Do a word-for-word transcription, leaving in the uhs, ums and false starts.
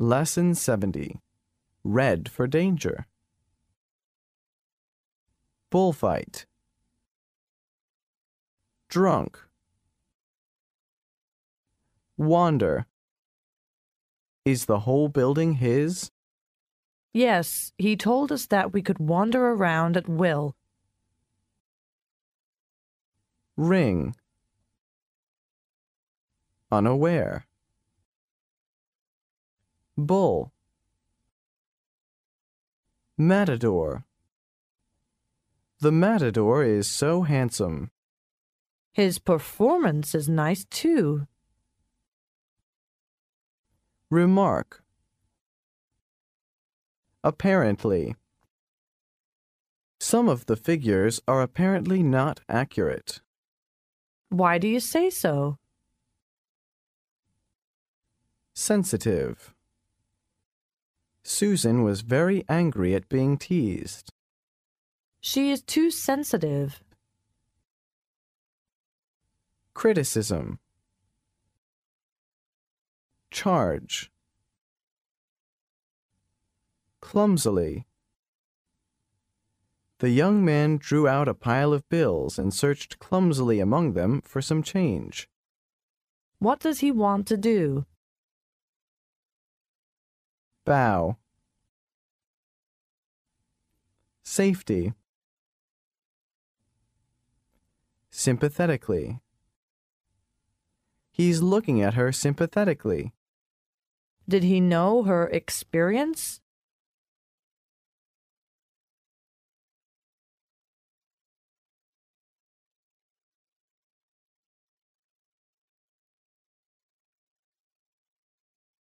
Lesson seventy. Red for danger. Bullfight. Drunk. Wander. Is the whole building his? Yes, he told us that we could wander around at will. Ring. Unaware. Bull. Matador. The matador is so handsome. His performance is nice, too. Remark. Apparently. Some of the figures are apparently not accurate. Why do you say so? Sensitive. Susan was very angry at being teased. She is too sensitive. Criticism. Charge. Clumsily. The young man drew out a pile of bills and searched clumsily among them for some change. What does he want to do? Bow. Safety. Sympathetically. He's looking at her sympathetically. Did he know her experience?